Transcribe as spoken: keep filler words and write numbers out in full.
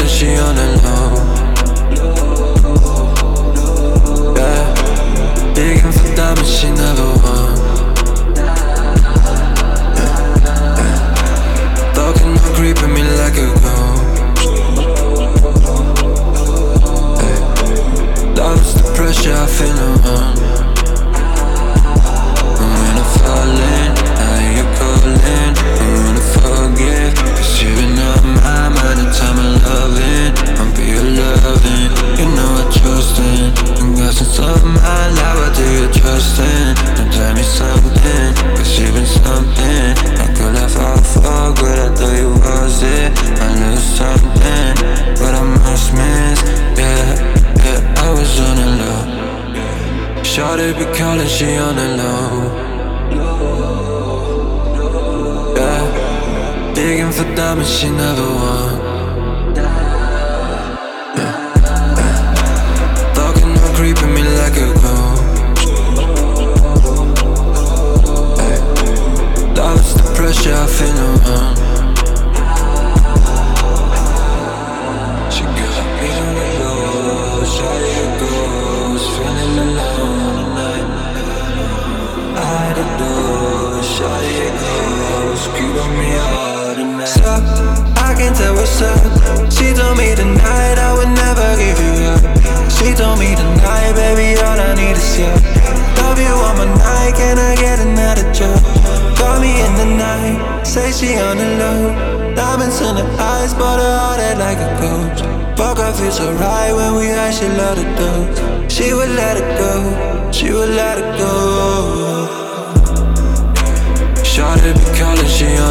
calling, she on the low. Yeah, digging for diamonds, she never won. Yeah, yeah. Talking on creeping me like a ghost. Hey, that was the pressure I feel around. I'm gonna fall in, now you're calling. I'm gonna forgive, cause you've been on my mind the time I'm loving. I'll be your loving, you know I trust in. And got since of my life, what do you trust in? Don't tell me something, cause you've been something. I could have all for good, I thought you was it. I lose something, but I must miss. Yeah, yeah, I was on the low. Shawty be calling, she on the low. Yeah, digging for diamonds, she never won. Yeah, yeah. Talking on creeping me like a ghost. Hey, that was the pressure I feel around. She got me on the low, shawty it goes, feeling alone tonight. I had a door, shawty it goes, keeping me out tonight. Stop, I can tell what's up. She told me tonight I would never give you up. She told me tonight, baby, all I need is you. Love you on my night, can I get another job? Call me in the night, say she on the low. Diamonds in her eyes, but her heart act like a ghost. Fuck, I feel so right when we high, she love the dogs. She would let it go, she would let it go. Shawty be calling, she on